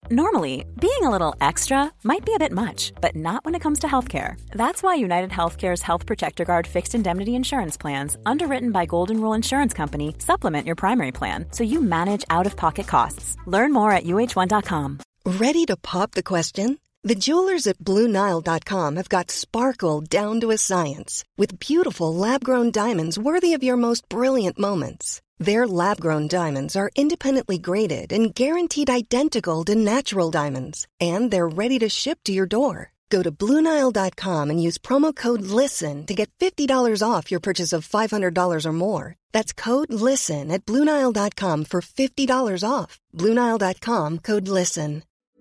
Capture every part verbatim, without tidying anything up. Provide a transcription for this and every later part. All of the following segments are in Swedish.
Normally, being a little extra might be a bit much, but not when it comes to healthcare. That's why United Healthcare's Health Protector Guard fixed indemnity insurance plans, underwritten by Golden Rule Insurance Company, supplement your primary plan so you manage out-of-pocket costs. Learn more at U H one dot com. Ready to pop the question? The jewelers at Blue Nile dot com have got sparkle down to a science with beautiful lab-grown diamonds worthy of your most brilliant moments. Their lab-grown diamonds are independently graded and guaranteed identical to natural diamonds. And they're ready to ship to your door. Go to Blue Nile dot com and use promo code LISTEN to get fifty dollars off your purchase of five hundred dollars or more. That's code LISTEN at Blue Nile dot com for fifty dollars off. Blue Nile dot com, code LISTEN.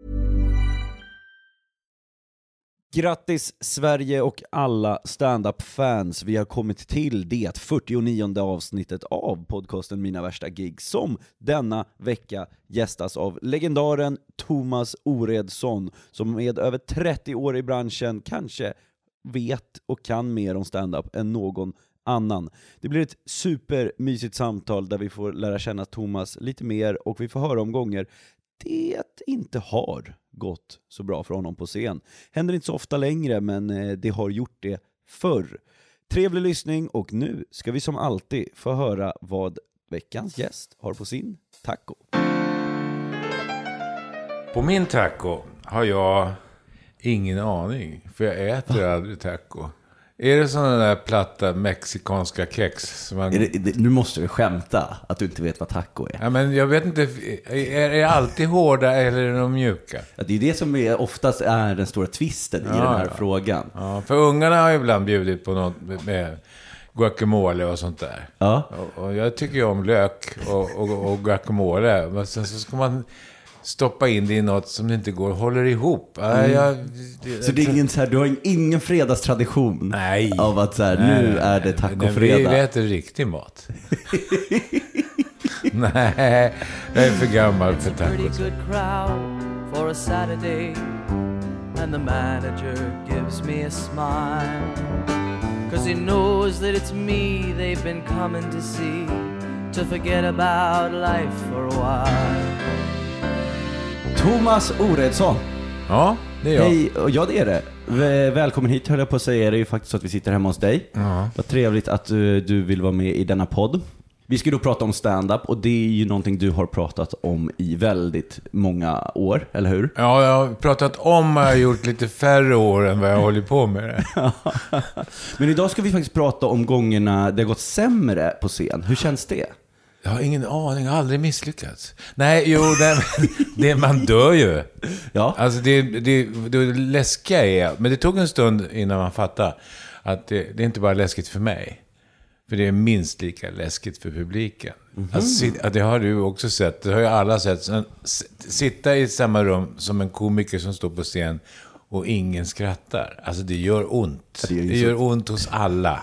Grattis Sverige och alla stand-up-fans. Vi har kommit till det fyrtionionde avsnittet av podcasten Mina värsta gig, som denna vecka gästas av legendaren Thomas Oredsson, som med över trettio år i branschen kanske vet och kan mer om stand-up än någon annan. Det blir ett supermysigt samtal där vi får lära känna Thomas lite mer, och vi får höra om gånger det inte har gått så bra för honom på scen. Händer inte så ofta längre, men det har gjort det förr. Trevlig lyssning, och nu ska vi som alltid få höra vad veckans gäst har på sin taco. På min taco har jag ingen aning, för jag äter Va? aldrig taco. Är det sådana där platta mexikanska kex som man... är det, det, nu måste du skämta att du inte vet vad taco är. Ja, men jag vet inte, är det alltid hårda eller är de mjuka? Ja, det är det som är, oftast är den stora twisten i ja, den här ja. frågan. Ja, för ungarna har ju ibland bjudit på något med guacamole och sånt där. Ja. Och, och jag tycker ju om lök och, och, och guacamole. Men sen så ska man stoppa in det i något som inte går håller ihop. Mm. Jag, det, så det är ingen så här, du har ingen fredagstradition? Nej. Av att så här, nu är det tacofredag. Vi äter riktig mat. Nej, jag är för gammal för tacos. For a Saturday, and the manager gives me a smile, 'cause he knows that it's me they've been coming to see, to forget about life for a while. Thomas Oredsson. Ja, det är jag. Hej, ja det är det. Välkommen hit, höll jag på att säga. Det är ju faktiskt så att vi sitter hemma hos dig. Ja. Vad trevligt att du, du vill vara med i denna podd. Vi ska då prata om stand-up, och det är ju någonting du har pratat om i väldigt många år, eller hur? Ja, jag har pratat om, jag har gjort lite färre år än vad jag håller på med det. Men idag ska vi faktiskt prata om gångerna det har gått sämre på scen. Hur känns det? Jag har ingen aning, jag har aldrig misslyckats. Nej, jo, det, det, man dör ju. Ja. Alltså det, det, det läskiga är, men det tog en stund innan man fattade att det, det är inte bara läskigt för mig. För det är minst lika läskigt för publiken. Mm-hmm. Alltså, det har du också sett, det har ju alla sett. Sitta i samma rum som en komiker som står på scen och ingen skrattar. Alltså det gör ont. Det, det gör ont hos alla.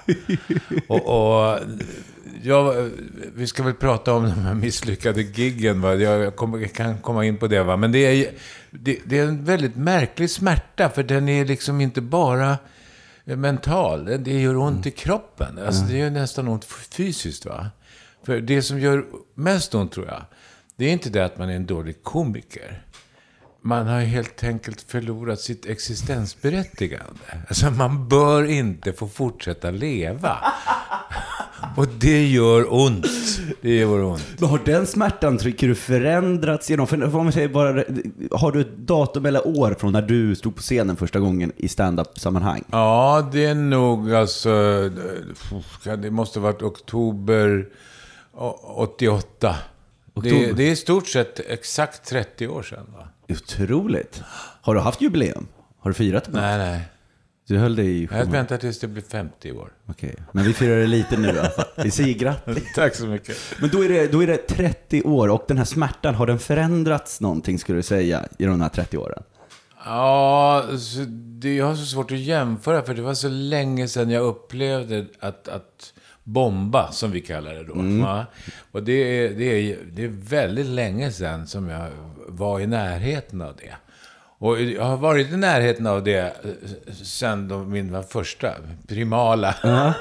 och... och Ja, vi ska väl prata om de här misslyckade giggen, va? Jag, kommer, jag kan komma in på det, va? Men det är, det, det är en väldigt märklig smärta, för den är liksom inte bara mental. Det gör ont mm. i kroppen. Alltså, det gör nästan ont fysiskt, va? För det som gör mest ont, tror jag, det är inte det att man är en dålig komiker. Man har helt enkelt förlorat sitt existensberättigande. Alltså man bör inte få fortsätta leva. Och det gör ont. Det gör ont. Men har den smärtan, tycker du, förändrats genom, för om man säger bara, har du ett datum eller år från när du stod på scenen första gången i stand-up-sammanhang? Ja, det är nog alltså, det måste ha varit oktober åttioåtta. Oktober. Det, det är i stort sett exakt trettio år sedan, va? Otroligt. Har du haft jubileum? Har du firat det? Nej, nej. Du höll det i... Jag väntar tills det blir femtio år. Okej, men vi firar det lite nu i alla fall. Vi säger grattis. Tack så mycket. Men då är, det, då är det trettio år, och den här smärtan, har den förändrats någonting, skulle du säga, i de här trettio åren? Ja, så det, jag har så svårt att jämföra, för det var så länge sedan jag upplevde att... att bomba, som vi kallar det då. Mm. Va? Och det är, det, är, det är väldigt länge sedan som jag var i närheten av det. Och jag har varit i närheten av det sedan de, min första primala uh-huh.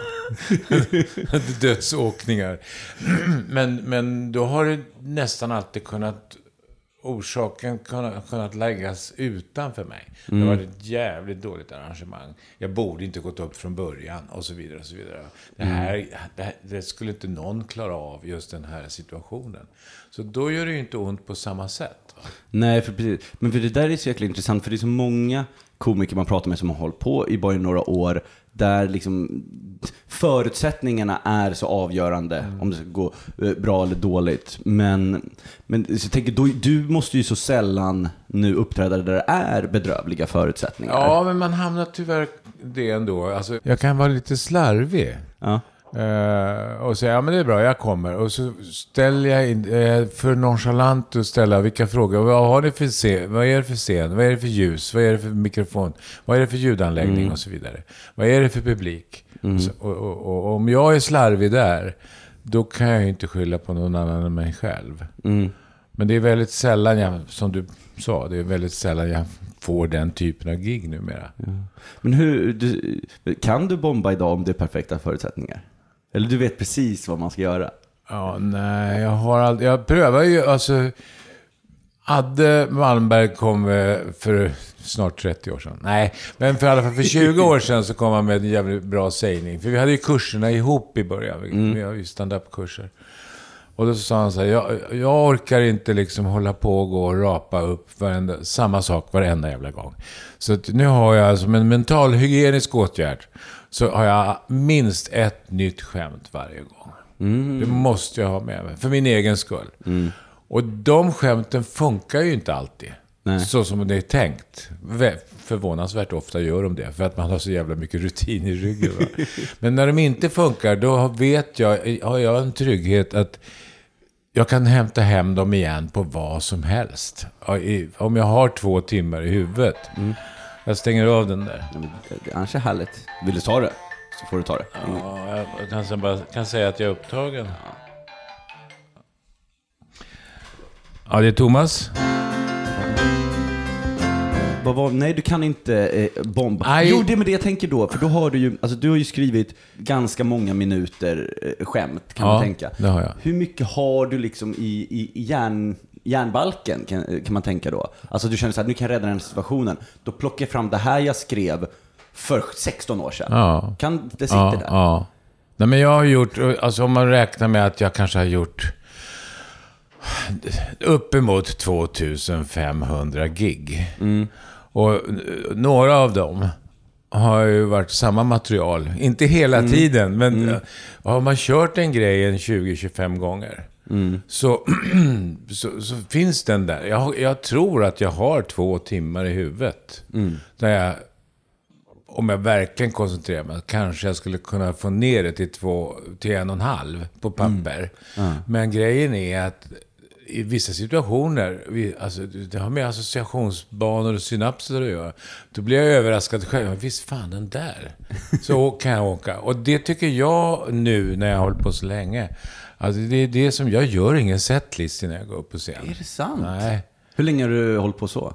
dödsåkningar. men, men då har det nästan alltid kunnat orsaken kunnat, kunnat läggas utanför mig. Mm. Det var ett jävligt dåligt arrangemang. Jag borde inte gått upp från början och så vidare och så vidare. Det här, det, det skulle inte någon klara av just den här situationen. Så då gör det ju inte ont på samma sätt. Va? Nej, för precis. Men för det där är så jäkla intressant, för det är så många komiker man pratar med som har hållit på i bara några år där liksom förutsättningarna är så avgörande mm. om det ska gå bra eller dåligt. Men, men så jag tänker, då, du måste ju så sällan nu uppträda där det är bedrövliga förutsättningar. Ja, men man hamnar tyvärr det ändå. Alltså, jag kan vara lite slarvig. Ja. Uh, och säga, ja men det är bra, jag kommer. Och så ställer jag in, uh, för nonchalant att ställa vilka frågor. Vad har ni för scen? Vad är det för scen? Vad är det för ljus? Vad är det för mikrofon? Vad är det för ljudanläggning? Mm. Och så vidare. Vad är det för publik? Mm. Och, så, och, och, och om jag är slarvig där, då kan jag ju inte skylla på någon annan än mig själv. Mm. Men det är väldigt sällan jag, som du sa, det är väldigt sällan jag får den typen av gig numera. Ja. Men hur, du, kan du bomba idag om det är perfekta förutsättningar? Eller du vet precis vad man ska göra? Ja, nej, jag har aldrig, jag prövar ju, alltså Adde Malmberg kom för snart trettio år sedan. Nej, men för i alla fall för tjugo år sedan så kom han med en jävligt bra sägning. För vi hade ju kurserna ihop i början. Mm. Vi har ju stand-up-kurser. Och då sa han så här, jag, jag orkar inte liksom hålla på och gå och rapa upp varenda, samma sak varenda jävla gång. Så att nu har jag som en mental hygienisk åtgärd, så har jag minst ett nytt skämt varje gång. Mm. Det måste jag ha med mig, för min egen skull. Mm. Och de skämten funkar ju inte alltid. Nej. Så som det är tänkt. Förvånansvärt ofta gör de det, för att man har så jävla mycket rutin i ryggen. Va? Men när de inte funkar, då vet jag, har jag en trygghet att jag kan hämta hem dem igen på vad som helst. Om jag har två timmar i huvudet. Mm. Jag stänger av den där. Ja, men det annars är härligt. Vill du ta det, så får du ta det. Ja, jag kanske bara kan säga att jag är upptagen. Ja, det är Thomas. Vad var, nej, du kan inte eh, bomba. Aj. Jo, det är med det jag tänker då. För då har du ju, alltså du har ju skrivit ganska många minuter eh, skämt, kan ja, man tänka. Det har jag. Hur mycket har du liksom i, i, i järn, järnbalken, kan, kan man tänka då? Alltså du känner så här, nu kan jag rädda den situationen. Då plockar jag fram det här jag skrev för sexton år sedan. Ja. Kan det sitta ja, där? Ja. Nej, men jag har gjort, alltså om man räknar med att jag kanske har gjort uppemot tvåtusenfemhundra gig. Mm. Och några av dem har ju varit samma material. Inte hela mm. tiden, men mm. har man kört en grej en tjugo till tjugofem gånger mm. så, så, så finns den där. Jag, jag tror att jag har två timmar i huvudet. Mm. Där jag, om jag verkligen koncentrerar mig, kanske jag skulle kunna få ner det till, två, till en och en halv på papper. Mm. Mm. Men grejen är att i vissa situationer, vi, alltså, det har med associationsbanor och synapser att göra, då blir jag överraskad själv. Visst fan, den där. Så kan jag åka. Och det tycker jag nu, när jag har hållit på så länge, alltså det är det som jag gör, ingen setlist när jag går upp på scen. Är det sant? Nej. Hur länge har du hållit på så?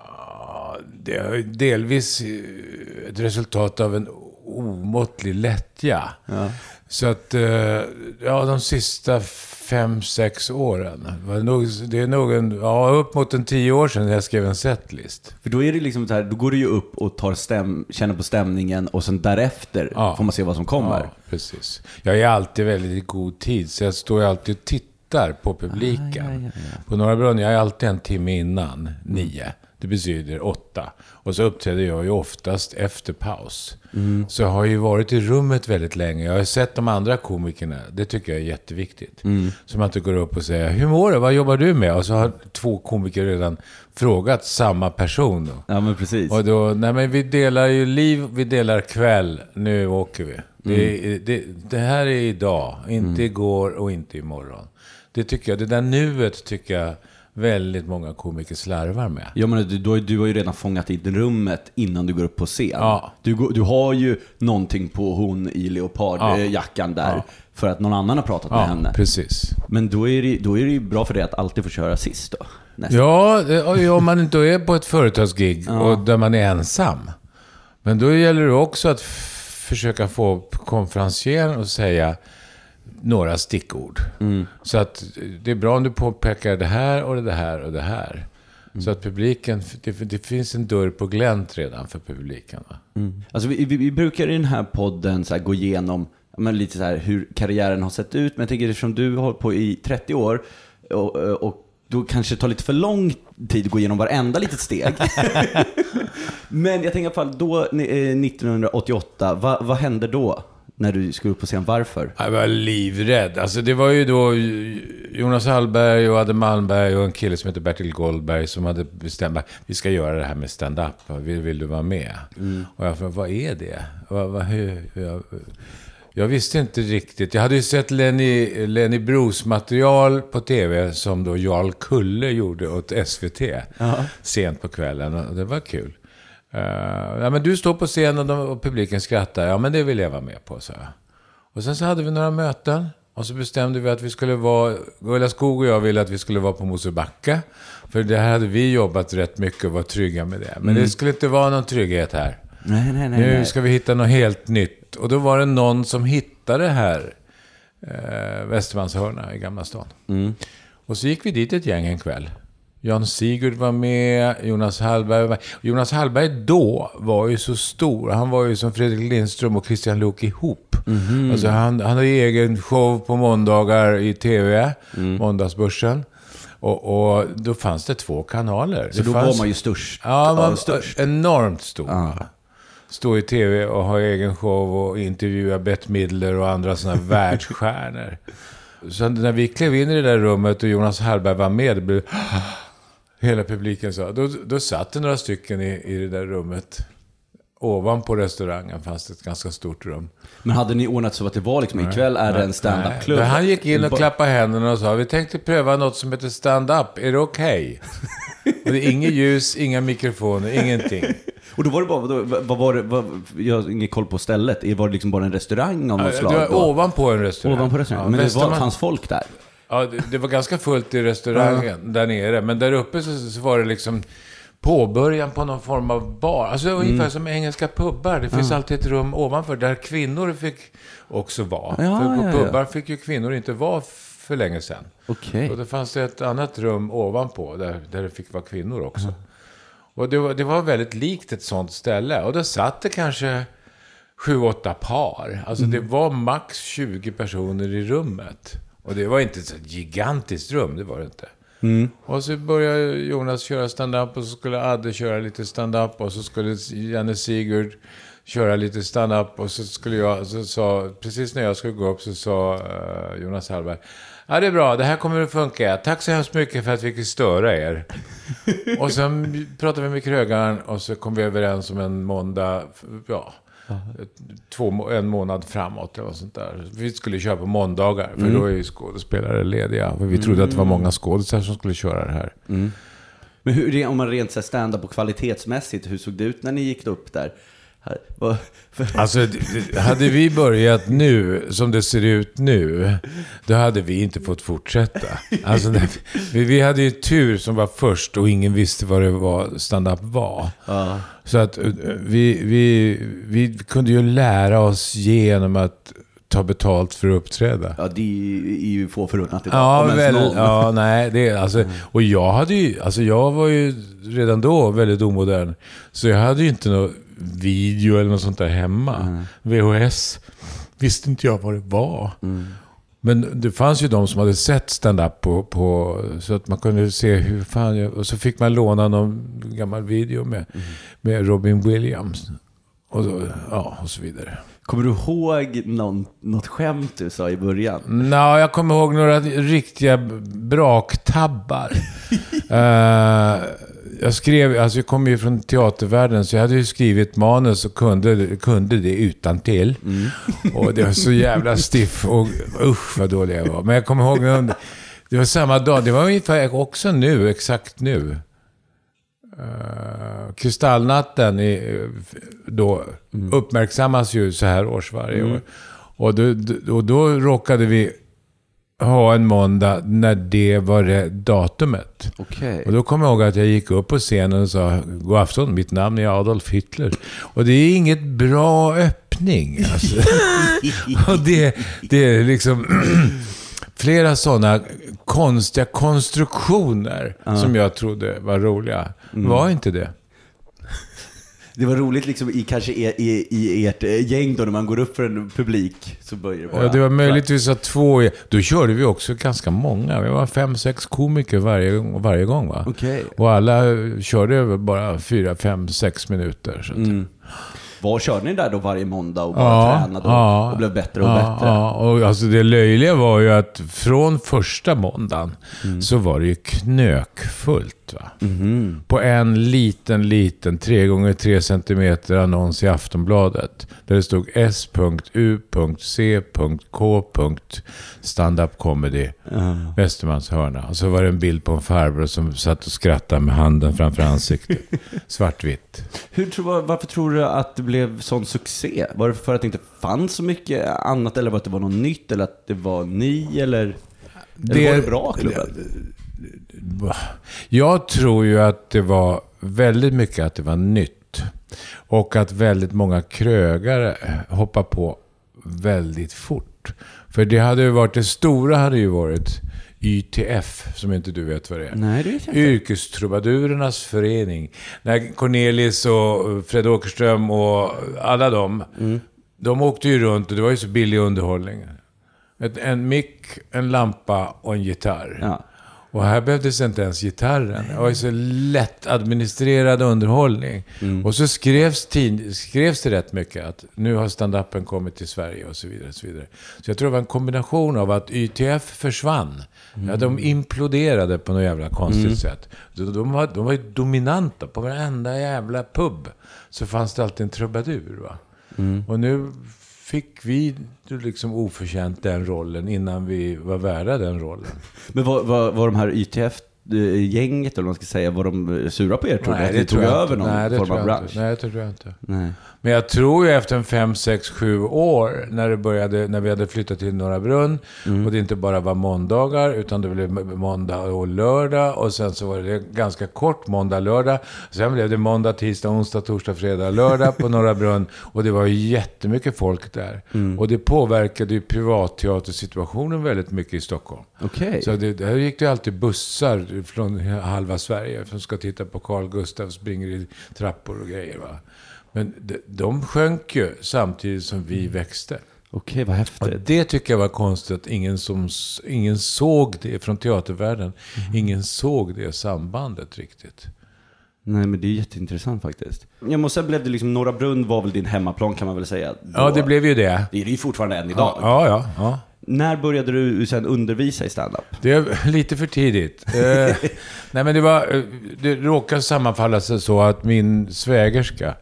Det är delvis ett resultat av en omåttlig lättja. Ja. Så att, ja, de sista fem, sex åren. Det är nog en, ja, upp mot en tio år sedan jag skrev en setlist. För då är det liksom så här, då går du ju upp och tar stäm, känner på stämningen och sen därefter ja. får man se vad som kommer. Ja, precis. Jag är alltid väldigt i god tid, så jag står alltid och tittar på publiken. Ah, ja, ja, ja. På Norra Brunn, jag är alltid en timme innan, nio. Det betyder åtta. Och så uppträder jag ju oftast efter paus. Mm. Så jag har ju varit i rummet väldigt länge. Jag har sett de andra komikerna. Det tycker jag är jätteviktigt. Mm. Så man inte går upp och säger, hur mår du? Vad jobbar du med? Och så har två komiker redan frågat samma person. Då. Ja, men precis. Och då, nej men vi delar ju liv, vi delar kväll. Nu åker vi. Mm. Det, det, det här är idag. Inte mm. igår och inte imorgon. Det tycker jag, det där nuet tycker jag väldigt många komiker slarvar med. Ja, men du, du, du har ju redan fångat in rummet innan du går upp på scen. Ja. Du, du har ju någonting på hon i leopardjackan ja. där ja. för att någon annan har pratat ja, med henne. Precis. Men då är, det, då är det ju bra för dig att alltid få köra sist då. Nästan. Ja, om man inte är på ett företagsgig ja. och där man är ensam. Men då gäller det också att f- försöka få konferencieren att säga, några stickord. Mm. Så att det är bra om du påpekar det här och det här och det här. Mm. Så att publiken, det, det finns en dörr på glänt redan för publiken. Va? Mm. Alltså vi, vi, vi brukar i den här podden så här gå igenom men lite så här hur karriären har sett ut. Men jag tänker eftersom du har hållit på i trettio år och, och då kanske det tar lite för lång tid att gå igenom varenda litet steg. Men jag tänker i alla fall då nittonhundraåttioåtta, vad, vad hände då? När du skulle upp på scen, varför? Jag var livrädd. Alltså det var ju då Jonas Hallberg och Adde Malmberg och en kille som heter Bertil Goldberg som hade bestämt att vi ska göra det här med stand-up. Vill, vill du vara med? Mm. Och jag frågade, vad är det? Vad, vad, hur, jag, jag visste inte riktigt. Jag hade ju sett Lenny, Lenny Bruce material på tv som då Jarl Kulle gjorde åt S V T. Uh-huh. Sent på kvällen och det var kul. Uh, ja, men du står på scenen och, de, och publiken skrattar. Ja, men det vill jag vara med på, så. Och sen så hade vi några möten. Och så bestämde vi att vi skulle vara... Ulla Skog och jag ville att vi skulle vara på Mosebacka. För det här hade vi jobbat rätt mycket och var trygga med det. Men mm. det skulle inte vara någon trygghet här. Nej, nej, nej. Nu ska vi hitta något helt nytt. Och då var det någon som hittade här. Eh, Västermalmshörna i Gamla stan. Mm. Och så gick vi dit ett gäng en kväll. Jan Sigurd var med, Jonas Hallberg var med. Jonas Hallberg då var ju så stor. Han var ju som Fredrik Lindström och Christian Luuk ihop. Mm-hmm. Alltså han, han hade egen show på måndagar i tv, mm. Måndagsbörsen. Och, och då fanns det två kanaler. Så det då fanns, var man ju störst. Ja, man var störst. Enormt stor. Ah. Stå i tv och ha egen show och intervjua Bette Midler och andra sådana världsstjärnor. Så när vi klev in i det där rummet och Jonas Hallberg var med, det blev... Hela publiken sa, då, då satt det några stycken i, i det där rummet. Ovanpå restaurangen fanns det ett ganska stort rum. Men hade ni ordnat så att det var liksom, nej, ikväll är det en stand-up-klubb? Han gick in och klappade händerna och sa, vi tänkte pröva något som heter stand-up, är det okej? Okay? Och det är inget ljus, inga mikrofoner, ingenting. Och då var det bara, vad, vad var det, vad, jag har ingen koll på stället, var det liksom bara en restaurang av något ja, slag? Det var då? ovanpå en restaurang. Ovanpå restaurang, ja, men det var, man... fanns folk där? Ja, det, det var ganska fullt i restaurangen uh-huh. där nere. Men där uppe så, så var det liksom påbörjan på någon form av bar. Alltså det var ungefär mm. som engelska pubbar. Det finns uh-huh. alltid ett rum ovanför där kvinnor fick också vara. Ja, för på ja, pubbar ja. fick ju kvinnor inte vara för länge sedan. Okay. Och det fanns det ett annat rum ovanpå där, där det fick vara kvinnor också. Uh-huh. Och det var, det var väldigt likt ett sånt ställe. Och då satt det kanske sju, åtta par. Alltså mm. det var max tjugo personer i rummet. Och det var inte ett gigantiskt rum, det var det inte. Mm. Och så började Jonas köra stand-up och så skulle Adde köra lite stand-up och så skulle Janne Sigurd köra lite stand-up och så skulle jag, så sa, precis när jag skulle gå upp så sa uh, Jonas Hallberg, ja det är bra, det här kommer att funka. Tack så hemskt mycket för att vi fick störa er. Och sen pratade vi med krögaren och så kom vi överens om en måndag, ja... Två, en månad framåt eller sånt där. Vi skulle köra på måndagar för mm. då är ju skådespelare lediga. För vi trodde mm. att det var många skådespelare som skulle köra det här. Mm. Men hur, om man rent så stand-up och kvalitetsmässigt, hur såg det ut när ni gick upp där? Alltså hade vi börjat nu som det ser ut nu, då hade vi inte fått fortsätta. Alltså, vi, vi hade ju tur som var först och ingen visste vad det var stand-up var. Uh. Så att vi, vi, vi kunde ju lära oss genom att ta betalt för att uppträda. Ja, det är ju få förunnat idag. Ja, väl, ja, nej, det är alltså, och jag hade ju, alltså jag var ju redan då väldigt omodern. Så jag hade ju inte något video eller något sånt där hemma. Mm. V H S visste inte jag vad det var. Mm. Men det fanns ju de som hade sett stand-up på, på så att man kunde se hur fan jag, och så fick man låna någon gammal video med, mm. med Robin Williams och, så, ja, och så vidare. Kommer du ihåg någon, något skämt du sa i början? Nej, jag kommer ihåg några riktiga braktabbar. uh, jag skrev, alltså jag kom ju från teatervärlden så jag hade ju skrivit manus och kunde, kunde det utan till. Mm. Och det var så jävla stiff och usch vad dålig jag var. Men jag kommer ihåg, det var samma dag, det var ungefär också nu, exakt nu. Uh, Kristallnatten är, då mm. uppmärksammas ju så här års varje mm. år. Och då, då, och då råkade vi ha en måndag när det var det datumet. Okay. Och då kommer jag ihåg att jag gick upp på scenen och sa, god afton, mitt namn är Adolf Hitler. Och det är inget bra öppning kämpning. Alltså. Och det, det är liksom flera sådana konstiga konstruktioner uh. som jag trodde var roliga. Mm. Var inte det? Det var roligt liksom i kanske i, i, i ert gäng då när man går upp för en publik så börjar det bara... Ja, det var möjligtvis att två... Då körde vi också ganska många. Vi var fem, sex komiker varje, varje gång, va? Okay. Och alla körde över bara fyra, fem, sex minuter. Så att... mm. Var körde ni där då varje måndag och bara ja, tränade och, ja, och blev bättre och ja, bättre? Ja, och alltså det löjliga var ju att från första måndagen mm. så var det ju knökfullt, va? Mm. På en liten, liten tre gånger tre centimeter annons i Aftonbladet där det stod S U C K stand-up comedy mm. Västermans hörna. Och så var det en bild på en farbror som satt och skrattade med handen framför ansiktet. Svartvitt. Hur tror, varför tror du att det blev sån succé? Var det för att det inte fanns så mycket annat, eller var det, det var något nytt, eller att det var ny, eller, eller det, var det bra klubben? Jag tror ju att det var väldigt mycket att det var nytt. Och att väldigt många krögare hoppar på väldigt fort. För det hade ju varit, det stora hade ju varit Y T F, som inte du vet vad det är. Nej, det vet jag inte. Yrkestrubadurernas förening. När Cornelis och Fred Åkerström och alla dem, mm. de åkte ju runt och det var ju så billig underhållning. Ett, en mick, en lampa och en gitarr. Ja. Och här behövdes inte ens gitarren. Det var ju så lätt administrerad underhållning. Mm. Och så skrevs, tid, skrevs det rätt mycket att nu har stand-upen kommit till Sverige och så vidare. Och så, vidare. Så jag tror det var en kombination av att Y T F försvann. Mm. Ja, de imploderade på något jävla konstigt mm. sätt. De, de, var, de var ju dominanta på varenda jävla pub. Så fanns det alltid en trubadur, va? Mm. Och nu fick vi liksom oförtjänt den rollen innan vi var värda den rollen. Men var, var, var de här Y T F-gänget, eller vad man ska säga, var de sura på er? Tror Nej, att det ni tog jag över någon Nej, form av jag bransch? Inte. Nej, det tror jag inte. Nej. Men jag tror ju efter en fem, sex, sju år när det började, när vi hade flyttat till Norra Brunn mm. och det inte bara var måndagar utan det blev måndag och lördag och sen så var det ganska kort måndag, lördag. Sen blev det måndag, tisdag, onsdag, torsdag, fredag, lördag på Norra Brunn och det var ju jättemycket folk där. Mm. Och det påverkade ju privatteatersituationen väldigt mycket i Stockholm. Okay. Så det, där gick det alltid bussar från halva Sverige som ska titta på Carl Gustaf springer i trappor och grejer, va? Men de, de sjönk ju samtidigt som vi växte. Okej, vad häftigt. Och det tycker jag var konstigt att ingen, som, ingen såg det från teatervärlden. Mm. Ingen såg det sambandet riktigt. Nej, men det är jätteintressant faktiskt. Jag måste säga, blev det liksom, Norra Brunn var väl din hemmaplan, kan man väl säga. Då, ja, det blev ju det. Det är ju fortfarande än idag. Ja, ja, ja. När började du sen undervisa i stand-up? Det är lite för tidigt. eh, nej, men det var, det råkade sammanfalla sig så att min svägerska,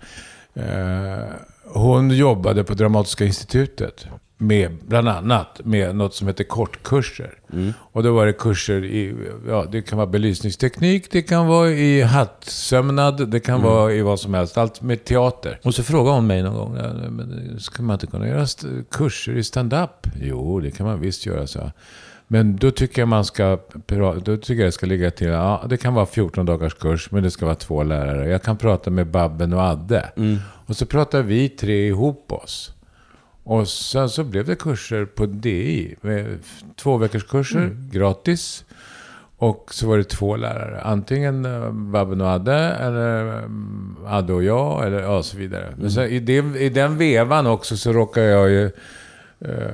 eh, hon jobbade på Dramatiska institutet med bland annat med något som heter kortkurser. Mm. Och då var det kurser i, ja, det kan vara belysningsteknik, det kan vara i hattsömnad, det kan mm. vara i vad som helst, allt med teater. Och så frågade hon mig någon gång, ja, men ska man inte kunna göra st- kurser i stand-up? Jo, det kan man visst göra, så. Men då tycker jag man ska, då tycker jag det ska ligga till, ja, det kan vara fjorton dagars kurs, men det ska vara två lärare. Jag kan prata med Babben och Adde. Mm. Och så pratar vi tre ihop oss. Och sen så blev det kurser på D I med två veckors kurser mm. gratis. Och så var det två lärare. Antingen Babben och Adde eller Adde och jag eller ja, så vidare. Mm. Men så i, det, i den vevan också så råkar jag ju eh,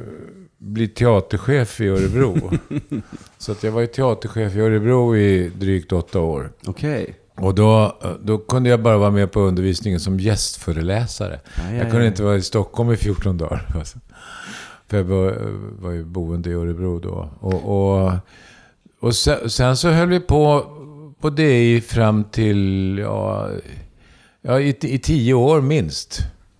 bli teaterchef i Örebro. Så att jag var ju teaterchef i Örebro i drygt åtta år. Okej. Okay. Och då, då kunde jag bara vara med på undervisningen som gästföreläsare. Aj, aj, jag kunde aj. inte vara i Stockholm i fjorton dagar. För jag var, var ju boende i Örebro då. Och, och, och sen, sen så höll vi på på det fram till ja, ja, i, i tio år minst.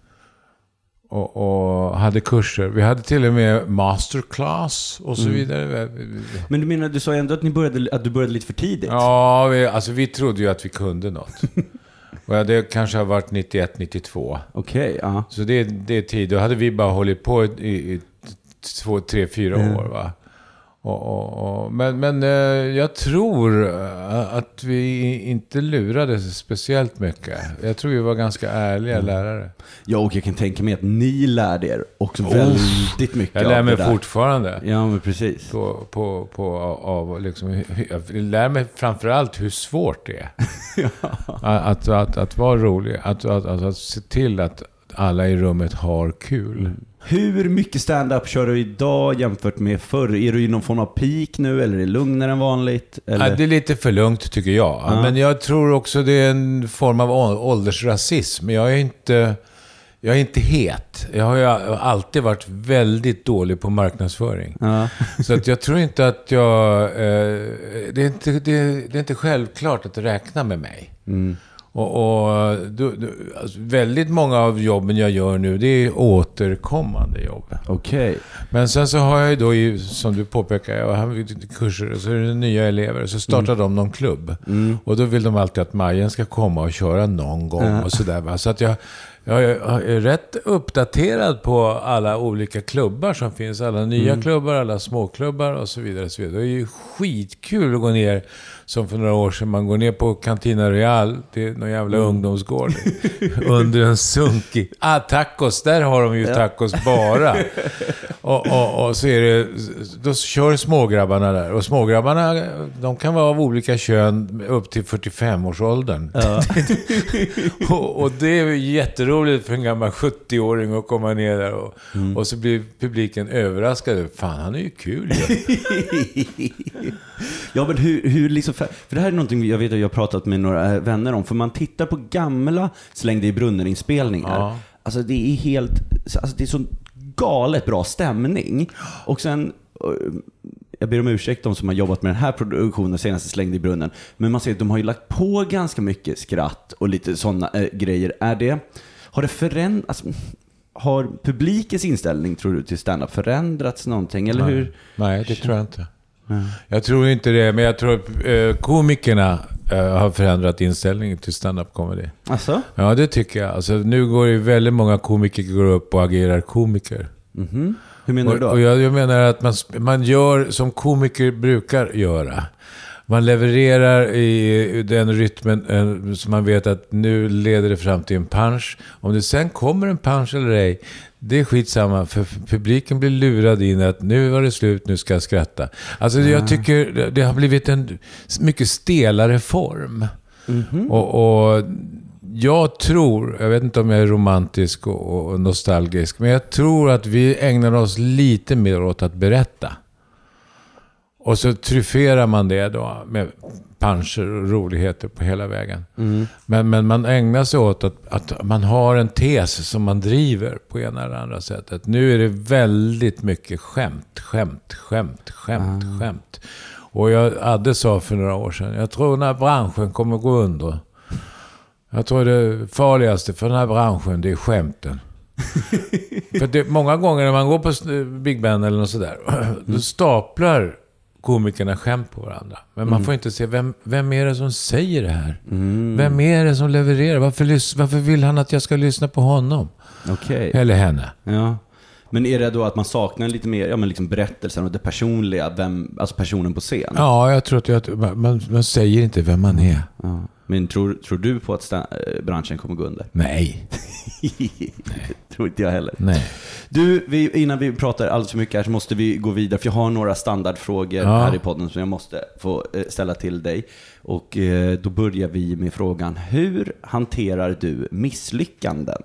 Och, och hade kurser. Vi hade till och med masterclass och så mm. vidare. Men du menar, du sa ändå att, ni började, att du började lite för tidigt? Ja, vi, alltså vi trodde ju att vi kunde något. Och det kanske har varit nittioett nittiotvå. Okej, okay, ja. Så det, det är tid. Då hade vi bara hållit på i, i två, tre, fyra mm. år, va? Och, och, och, men men eh, jag tror att vi inte lurades speciellt mycket. Jag tror vi var ganska ärliga mm. lärare. Ja, och jag kan tänka mig att ni lärde er också oh, väldigt mycket. Jag lär mig av det där. fortfarande. Ja, men precis. På, på, på, av, liksom, jag lär mig framförallt hur svårt det är. ja. att, att, att, att vara rolig. Att, att, att, att se till att alla i rummet har kul. Mm. Hur mycket stand-up kör du idag jämfört med förr? Är du i någon form av peak nu eller är det lugnare än vanligt? Eller? Ja, det är lite för lugnt tycker jag. Ja. Men jag tror också det är en form av åldersrasism. Jag är inte, jag är inte het. Jag har ju alltid varit väldigt dålig på marknadsföring. Ja. Så att jag tror inte att jag... Eh, det, är inte, det, det är inte självklart att räkna med mig. Mm. Och, och du, du, alltså, väldigt många av jobben jag gör nu, det är återkommande jobb. Okej. Okay. Men sen så har jag ju då, i, som du påpekar, jag har kurser och så är det nya elever. Så startar mm. de någon klubb. Mm. Och då vill de alltid att Majen ska komma och köra någon gång mm. och sådär. Va? Så att jag, jag är rätt uppdaterad på alla olika klubbar som finns. Alla nya mm. klubbar, alla småklubbar och så vidare. Och så vidare. Det är ju skitkul att gå ner, som för några år sedan, man går ner på Cantina Real, det är någon jävla mm. ungdomsgård, under en sunkig... Ah, tacos, där har de ju ja. tacos bara. och, och, och så är det... Då kör smågrabbarna där. Och smågrabbarna, de kan vara av olika kön upp till fyrtiofem-årsåldern. Ja. och, och det är jätteroligt för en gammal sjuttio-åring att komma ner där. Och, mm. och så blir publiken överraskad. Fan, han är ju kul. Ja, ja men hur, hur liksom... För det här är någonting jag vet att jag har pratat med några vänner om. För man tittar på gamla Slängde i brunnen-inspelningar. Ja. Alltså det är helt... Alltså det är så galet bra stämning. Och sen... Jag ber om ursäkt de som har jobbat med den här produktionen senaste Slängde i brunnen. Men man ser att de har ju lagt på ganska mycket skratt och lite sådana äh, grejer. Är det... Har det förändrats... Alltså, har publikens inställning, tror du, till stand-up förändrats någonting? Eller Nej. hur? Nej, det tror jag inte. Mm. Jag tror inte det, men jag tror att eh, komikerna eh, har förändrat inställningen till stand-up comedy. Alltså? Ja, det tycker jag. Alltså, nu går ju väldigt många komiker går upp och agerar komiker. Mm-hmm. Hur menar och, du då? Och jag, jag menar att man, man gör som komiker brukar göra. Man levererar i den rytmen eh, som man vet att nu leder det fram till en punch. Om det sen kommer en punch eller ej, det är skitsamma, för publiken blir lurad in att nu var det slut, nu ska jag skratta. Alltså mm. jag tycker det har blivit en mycket stelare form. Mm-hmm. Och, och jag tror, jag vet inte om jag är romantisk och, och nostalgisk, men jag tror att vi ägnar oss lite mer åt att berätta. Och så tryfferar man det då med puncher och roligheter på hela vägen. Mm. Men, men man ägnar sig åt att, att man har en tes som man driver på ena eller andra sättet. Nu är det väldigt mycket skämt, skämt, skämt, skämt, mm. skämt. Och jag hade sa för några år sedan, jag tror den här branschen kommer gå under. Jag tror det farligaste för den här branschen, det är skämten. För det, många gånger när man går på Big Ben eller något sådär, mm. då staplar komikerna skämt på varandra. Men man mm. får inte se vem, vem är det som säger det här? Mm. Vem är det som levererar? Varför, varför vill han att jag ska lyssna på honom? Okay. Eller henne? Ja. Men är det då att man saknar lite mer, ja, men liksom berättelsen och det personliga, vem, alltså personen på scen? Ja, jag tror att jag, man, man säger inte vem man är. Ja. Men tror, tror du på att sta- branschen kommer gå under? Nej. Tror inte jag heller. Nej. Du, vi, innan vi pratar alldeles för mycket här så måste vi gå vidare. För jag har några standardfrågor ja. här i podden som jag måste få ställa till dig. Och eh, då börjar vi med frågan: hur hanterar du misslyckanden?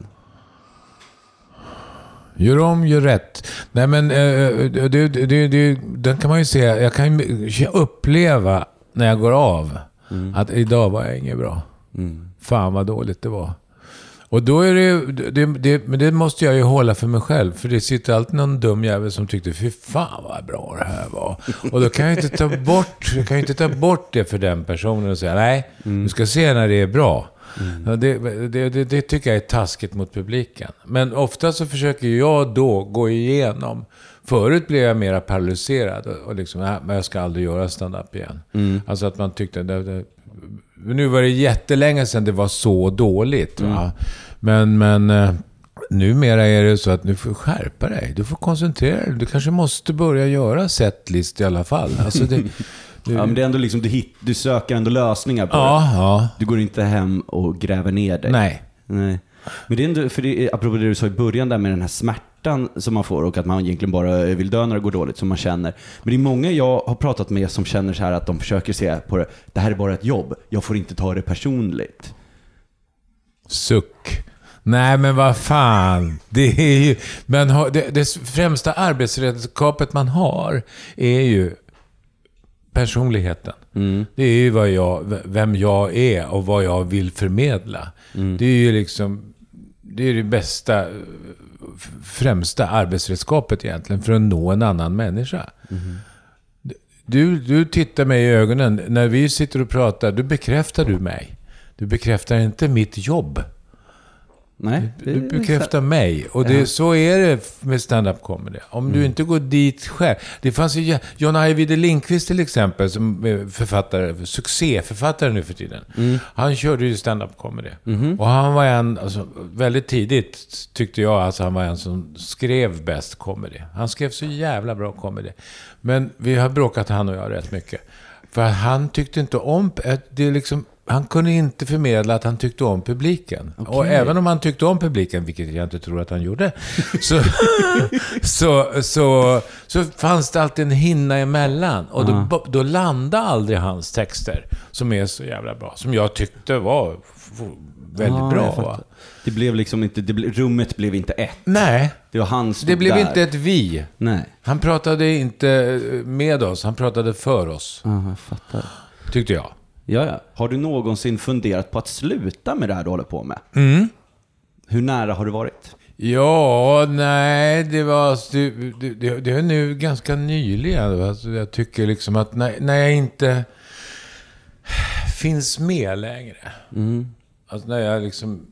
Gör om, gör rätt. Nej men, eh, det, det, det, den kan man ju se. Jag kan ju uppleva när jag går av mm. att idag var jag inget bra. Mm. Fan vad dåligt det var. Och då är det, det, det, men det måste jag ju hålla för mig själv. För det sitter alltid någon dum jävel som tyckte, fy fan vad bra det här var. Och då kan jag inte ta bort, jag kan inte ta bort det för den personen och säga, nej, mm. du ska se när det är bra. Mm. Det, det, det, det tycker jag är taskigt mot publiken. Men ofta så försöker jag då gå igenom. Förut blev jag mer paralyserad och, och liksom, nej, men jag ska aldrig göra stand-up igen. Mm. Alltså att man tyckte det, det, nu var det jättelänge sedan det var så dåligt. Va? Mm. Men, men numera är det så att du får skärpa dig. Du får koncentrera dig. Du kanske måste börja göra setlist i alla fall. Alltså det, du... Ja, men det är ändå liksom, du, hit, du söker ändå lösningar på ja, det. Ja. Du går inte hem och gräver ner dig. Nej. Nej. Men det är ändå, för det, apropå det du sa i början där med den här smärtan som man får och att man egentligen bara vill dö när det går dåligt, som man känner. Men det är många jag har pratat med som känner så här att de försöker se på det. Det här är bara ett jobb. Jag får inte ta det personligt. Suck. Nej, men vad fan. Det är ju, men det, det främsta arbetsredskapet man har är ju personligheten. Mm. Det är ju vad jag, vem jag är och vad jag vill förmedla. Mm. Det är ju liksom, det är det bästa, främsta arbetsredskapet egentligen för att nå en annan människa. Mm. Du, du tittar mig i ögonen när vi sitter och pratar, du bekräftar du mig. Du bekräftar inte mitt jobb. Nej, du, du bekräftar mig. Och det, ja. Så är det med stand-up comedy. Om mm. du inte går dit själv. Det fanns ju John Ajvide Lindqvist till exempel, som är författare, succéförfattare nu för tiden. Mm. Han körde ju stand-up comedy. Mm. Och han var en, alltså, väldigt tidigt tyckte jag, alltså han var en som skrev bäst comedy. Han skrev så jävla bra comedy. Men vi har bråkat, han och jag, rätt mycket. För han tyckte inte om, det är liksom, han kunde inte förmedla att han tyckte om publiken. Okay. Och även om han tyckte om publiken, vilket jag inte tror att han gjorde, så, så, så, så fanns det alltid en hinna emellan. Och då, uh-huh. då landade aldrig hans texter, som är så jävla bra. Som jag tyckte var väldigt uh-huh, bra. Va? Det blev liksom inte, det ble, rummet blev inte ett. Nej. Det var hans. Det blev där. inte ett vi. Nej. Han pratade inte med oss, han pratade för oss. Ja, uh, jag fattar. Tyckte jag. Ja, ja. Har du någonsin funderat på att sluta med det här du håller på med? Mm. Hur nära har du varit? Ja, nej, det var det, det, det är nu ganska nyligen. Alltså, jag tycker liksom att när, när jag inte finns med längre. Mm. Alltså när jag liksom...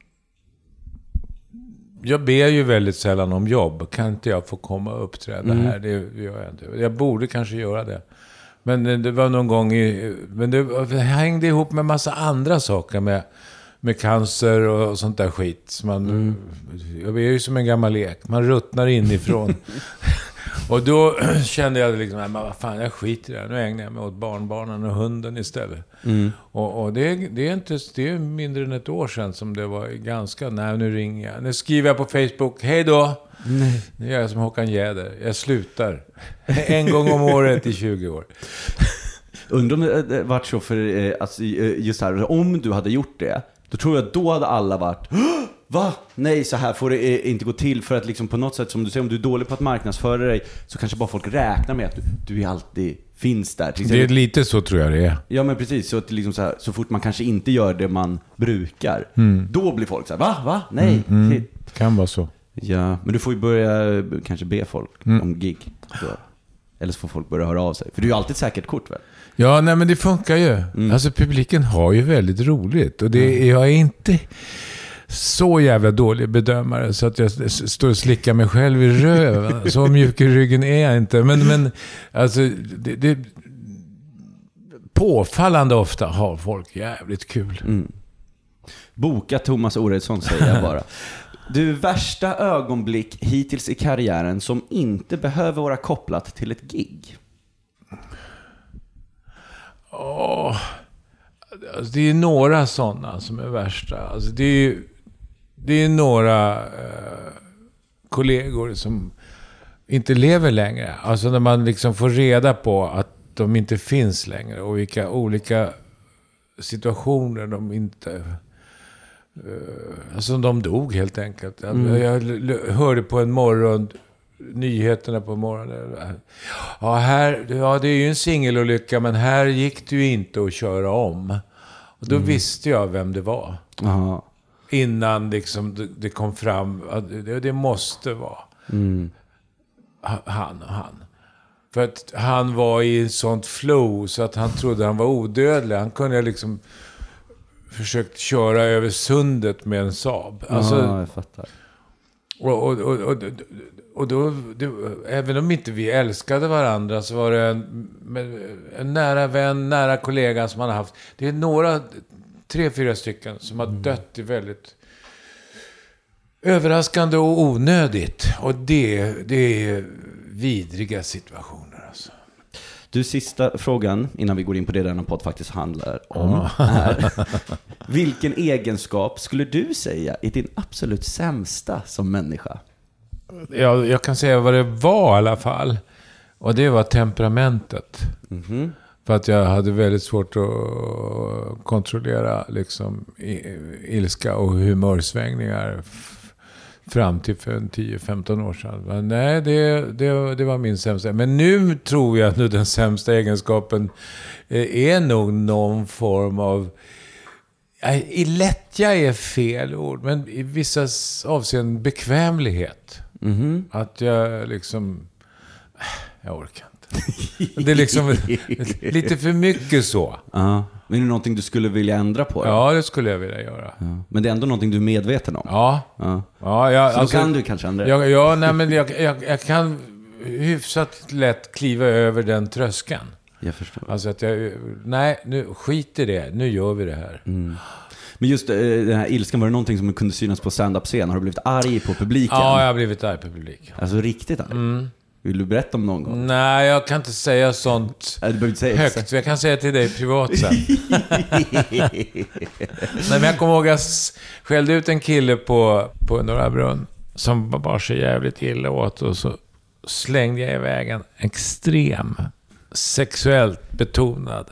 Jag ber ju väldigt sällan om jobb. Kan inte jag få komma och uppträda mm. här? Det gör jag inte. Jag borde kanske göra det. Men det var någon gång i, men det, det hängde ihop med massa andra saker med, med cancer och sånt där skit. Så man, mm. Jag är ju som en gammal lek. Man ruttnar inifrån. Och då kände jag liksom, men vad fan, jag skiter i det. Nu ägnar jag mig åt barnbarnen och hunden istället. Mm. Och, och det, det är inte, det är mindre än ett år sedan som det var ganska, nej nu ringer jag. Nu skriver jag på Facebook, hej då. Nej. Nu är jag som Håkan Jäder. Jag slutar. En gång om året i tjugo år. Undrar om det varit så för, alltså, just här, om du hade gjort det, då tror jag att då hade alla varit, va? Nej, så här får det inte gå till. För att liksom på något sätt, som du säger, om du är dålig på att marknadsföra dig, så kanske bara folk räknar med att du, du är alltid finns där. Det är lite så tror jag det är. Ja, men precis. Så, att liksom så, här, så fort man kanske inte gör det man brukar, mm. då blir folk så här, va? Va? Nej. Mm, mm. Kan vara så. Ja, men du får ju börja kanske be folk mm. om gig. Så. Eller så får folk börja höra av sig. För du är ju alltid säkert kort, väl? Ja, nej men det funkar ju. Mm. Alltså publiken har ju väldigt roligt. Och det är, jag är inte så jävla dålig bedömare så att jag står och slickar mig själv i röven. Så mjuk i ryggen är jag inte. Men, men alltså, det, det påfallande ofta har folk jävligt kul. Mm. Boka Thomas Oredsson, säger jag bara. Du, värsta ögonblick hittills i karriären som inte behöver vara kopplat till ett gig? Åh, alltså det är några sådana som är värsta. Alltså det är, det är några eh, kollegor som inte lever längre. Alltså när man liksom får reda på att de inte finns längre och vilka olika situationer de inte... Alltså de dog helt enkelt. Mm. Jag hörde på en morgon nyheterna på morgonen. Ja, här, ja, det är ju en singelolycka, men här gick det ju inte att köra om. Och då mm. visste jag vem det var. Aha. Innan liksom det, det kom fram att det, det måste vara mm. han och han. För att han var i en sånt flow så att han trodde han var odödlig. Han kunde liksom försökt köra över sundet med en Saab. Alltså, ja, jag fattar. Och, och, och, och, och då, det, även om inte vi älskade varandra, så var det en, en nära vän, nära kollega som man har haft. Det är några, tre, fyra stycken som har dött i väldigt överraskande och onödigt. Och det, det är vidriga situationer alltså. Du, sista frågan innan vi går in på det denna podd faktiskt handlar om är: vilken egenskap skulle du säga är din absolut sämsta som människa? Jag, jag kan säga vad det var i alla fall. Och det var temperamentet. Mm-hmm. För att jag hade väldigt svårt att kontrollera liksom ilska och humörsvängningar f- fram till för tio femton år sedan. Men nej, det, det, det var min sämsta. Men nu tror jag att nu den sämsta egenskapen är nog någon form av... I lättja är fel ord, men i vissa avseenden bekvämlighet. Mm-hmm. Att jag liksom... Jag orkar inte. Det är liksom lite för mycket så. Ja. Men är det någonting du skulle vilja ändra på? Ja, det skulle jag vilja göra. Ja. Men det är ändå någonting du är medveten om? Ja. Ja. Ja, jag, så alltså, då kan du kanske ändra? Ja, ja nej, men jag, jag, jag kan hyfsat lätt kliva över den tröskeln. Jag förstår. Alltså att jag... Nej, nu skit i det. Nu gör vi det här. Mm. Men just äh, den här ilskan, var det någonting som kunde synas på stand-up-scen? Har du blivit arg på publiken? Ja, jag har blivit arg på publiken. Alltså riktigt arg? Mm. Vill du berätta om någon gång? Nej, jag kan inte säga sånt Nej, du behöver inte säga högt. exakt. Jag kan säga till dig privat sen. Nej, men jag kommer ihåg att jag skällde ut en kille på, på Norra Brunn som bara så jävligt illa åt, och så slängde jag iväg en extrem sexuellt betonad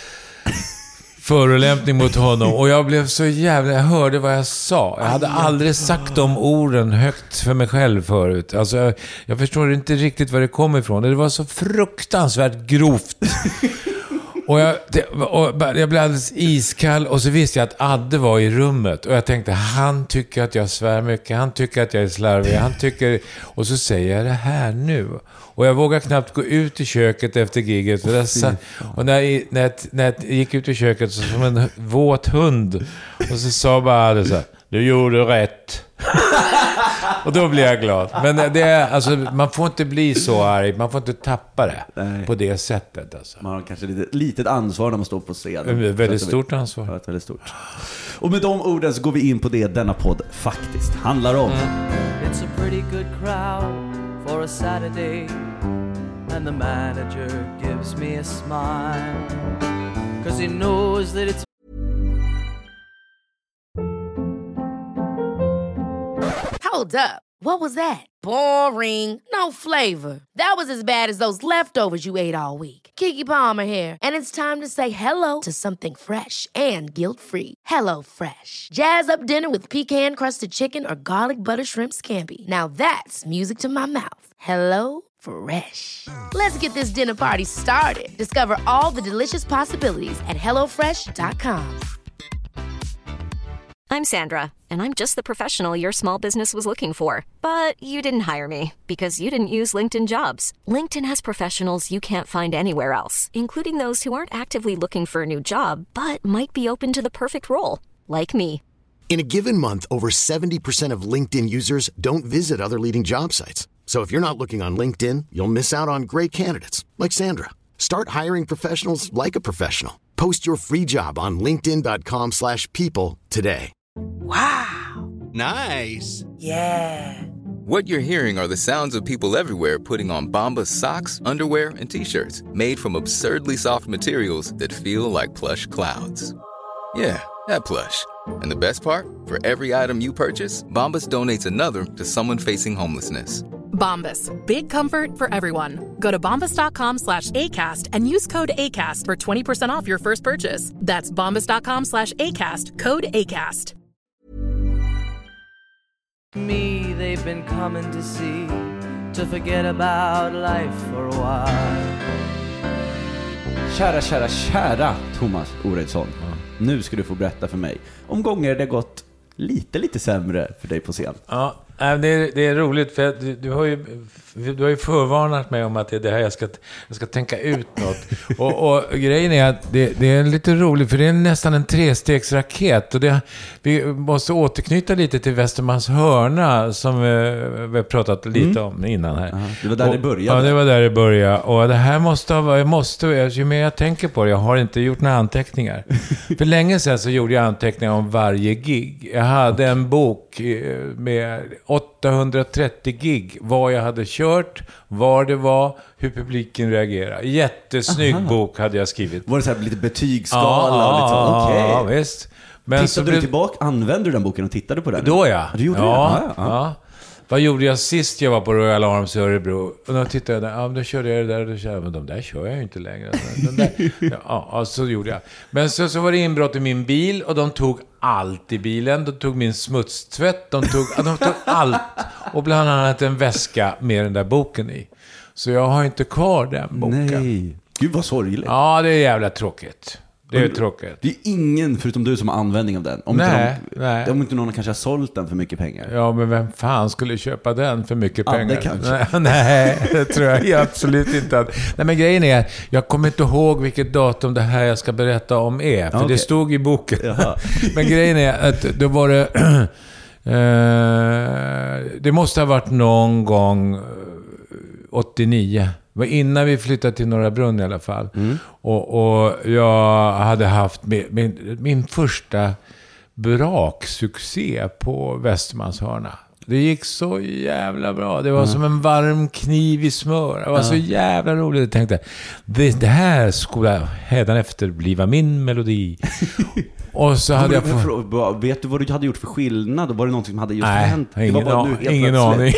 förolämpning mot honom, och jag blev så jävla, jag hörde vad jag sa. Jag hade aldrig sagt de orden högt för mig själv förut. Alltså jag, jag förstår inte riktigt var det kom ifrån. Det var så fruktansvärt grovt. Och jag, det, och jag blev alldeles iskall, och så visste jag att Adde var i rummet, och jag tänkte, han tycker att jag svär mycket, han tycker att jag är slarvig, han tycker, och så säger jag det här nu. Och jag vågar knappt gå ut i köket efter giget. Och, där, och när, jag, när, jag, när jag gick ut i köket så som en våt hund. Och så sa bara Adde så här: du gjorde rätt. Och då blir jag glad. Men det är, alltså, man får inte bli så arg. Man får inte tappa det. Nej. På det sättet alltså. Man har kanske ett litet ansvar när man står på scen. Ett väldigt stort ansvar. Ja, ett väldigt stort. Och med de orden så går vi in på det denna podd faktiskt handlar om. Mm. It's a pretty good crowd for a Saturday, and the manager gives me a smile, 'cause he knows that it's... Hold up. What was that? Boring. No flavor. That was as bad as those leftovers you ate all week. Keke Palmer here, and it's time to say hello to something fresh and guilt-free. Hello Fresh. Jazz up dinner with pecan-crusted chicken or garlic butter shrimp scampi. Now that's music to my mouth. Hello Fresh. Let's get this dinner party started. Discover all the delicious possibilities at hello fresh dot com. I'm Sandra, and I'm just the professional your small business was looking for. But you didn't hire me because you didn't use LinkedIn Jobs. LinkedIn has professionals you can't find anywhere else, including those who aren't actively looking for a new job, but might be open to the perfect role, like me. In a given month, over seventy percent of LinkedIn users don't visit other leading job sites. So if you're not looking on LinkedIn, you'll miss out on great candidates, like Sandra. Start hiring professionals like a professional. Post your free job on linkedin dot com slash people today. Wow. Nice. Yeah. What you're hearing are the sounds of people everywhere putting on Bombas socks, underwear, and T-shirts made from absurdly soft materials that feel like plush clouds. Yeah, that plush. And the best part? For every item you purchase, Bombas donates another to someone facing homelessness. Bombas. Big comfort for everyone. Go to bombas dot com slash ACAST and use code ACAST for twenty percent off your first purchase. That's bombas dot com slash ACAST. Code ACAST. Me, they've been coming to see, to forget about life for a while. Kära, kära, kära Thomas Oreidsson. Mm. Nu ska du få berätta för mig om gånger det gått lite, lite sämre för dig på scen. Ja, Nej, det, är, det är roligt för du, du, har ju, du har ju förvarnat mig om att det är det här jag ska, jag ska tänka ut något. Och, och grejen är att det, det är lite roligt för det är nästan en trestegsraket. Och det, vi måste återknyta lite till Västermans hörna som vi, vi har pratat lite om innan här. Aha, det var där och, det började. Ja, det var där det började. Och det här måste ha, jag måste, ju mer jag tänker på det, jag har inte gjort några anteckningar. För länge sedan så gjorde jag anteckningar om varje gig. Jag hade en bok med åttahundratrettio gig, vad jag hade kört, var det var, hur publiken reagerade. Jättesnygg Aha. bok hade jag skrivit. Var det så här lite betygsskala? Ja, och lite så? Okay. ja visst. Men tittade så du blev... tillbaka, använde du den boken och tittade på den? Då ja. Du gjorde ja, det? Ja, ja. ja. Vad gjorde jag sist jag var på Royal Arms i Örebro? Och då tittade jag där, ja men då körde jag det där och då körde jag, men de där kör jag ju inte längre. De där, ja, ja, så gjorde jag. Men så, så var det inbrott i min bil och de tog allt i bilen. De tog min smutstvätt, de tog, de tog allt. Och bland annat en väska med den där boken i. Så jag har inte kvar den boken. Nej, gud vad sorgligt. Ja, det är jävla tråkigt. Det är tråkigt. Det är ingen förutom du som har användning av den. Om, nej, inte, de, nej. om inte någon kanske har sålt den för mycket pengar. Ja, men vem fan skulle köpa den för mycket ja, pengar? Det kanske. Nej, det tror jag absolut inte. Att, nej, men grejen är, jag kommer inte ihåg vilket datum det här jag ska berätta om är. För okay. det stod i boken. Men grejen är att då var det... eh, det måste ha varit någon gång åttionio. Det var innan vi flyttade till Norra Brunn i alla fall. Mm. Och, och jag hade haft min, min, min första braksuccé på Västermans hörna. Det gick så jävla bra. Det var mm. som en varm kniv i smör. Det var mm. så jävla roligt. Jag tänkte, det, det här skulle hädanefter bliva min melodi. Och så hade jag få... Vet du vad du hade gjort för skillnad? Var det något som hade just Nej, hänt? Ingen, det var bara an- ingen aning.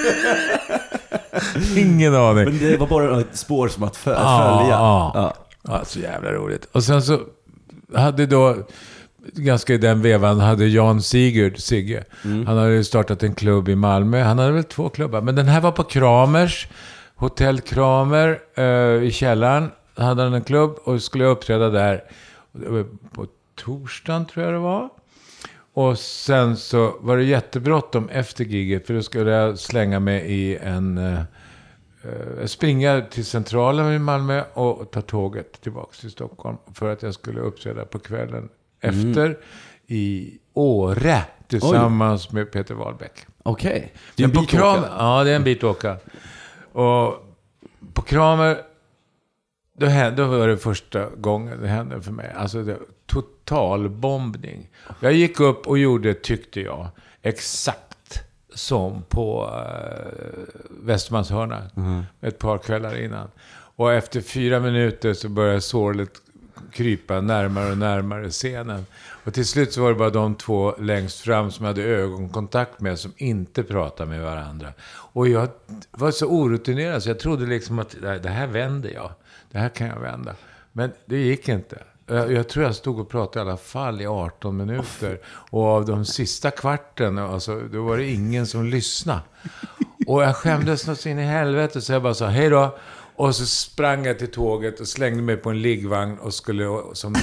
Ingen aning. Men det var bara ett spår som att, fö- att ja, följa. Ja. Ja. ja, så jävla roligt. Och sen så hade då ganska i den vevan hade Jan Sigurd, Sigge. Mm. Han hade startat en klubb i Malmö. Han hade väl två klubbar. Men den här var på Kramers. Hotell Kramer uh, i källaren. Hade han en klubb och skulle uppträda där på torsdagen tror jag det var. Och sen så var det jättebråttom efter giget. För då skulle jag slänga mig i en... Uh, springa till centralen i Malmö och ta tåget tillbaka till Stockholm. För att jag skulle uppträda på kvällen mm. efter i Åre. Tillsammans Oj. med Peter Wahlbeck. Okej. Okay. Det är en bit Kram- åka. Ja, det är en bit åka. Och på Kramer... Då, hände, då var det första gången det hände för mig. Alltså det, total bombning. Jag gick upp och gjorde, tyckte jag, exakt som på uh, Västermans hörna. Mm. Ett par kvällar innan. Och efter fyra minuter så började sorlet krypa närmare och närmare scenen. Och till slut så var det bara de två längst fram som hade ögonkontakt med, som inte pratade med varandra. Och jag var så orutinerad så jag trodde liksom att det här vänder jag. Det här kan jag vända. Men det gick inte. Jag, jag tror jag stod och pratade i alla fall i arton minuter. Och av de sista kvarten, alltså, då var det ingen som lyssnade. Och jag skämdes något in i helvete så jag bara sa hej då. Och så sprang jag till tåget och slängde mig på en liggvagn och skulle som